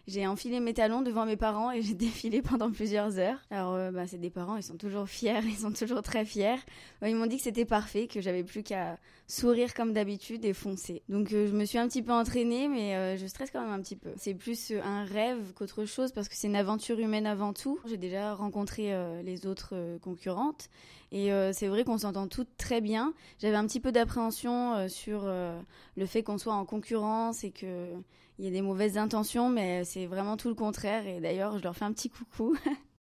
J'ai enfilé mes talons devant mes parents et j'ai défilé pendant plusieurs heures. Alors, c'est des parents, ils sont toujours fiers, ils sont toujours très fiers. Ils m'ont dit que c'était parfait, que j'avais plus qu'à sourire comme d'habitude et foncer. Donc, je me suis un petit peu entraînée, mais je stresse quand même un petit peu. C'est plus un rêve qu'autre chose parce que c'est une aventure humaine avant tout. J'ai déjà rencontré les autres concurrentes et c'est vrai qu'on s'entend toutes très bien. J'avais un petit peu d'appréhension sur le fait qu'on soit en concurrence et qu'il y ait des mauvaises intentions, mais c'est vraiment tout le contraire. Et d'ailleurs, je leur fais un petit coucou.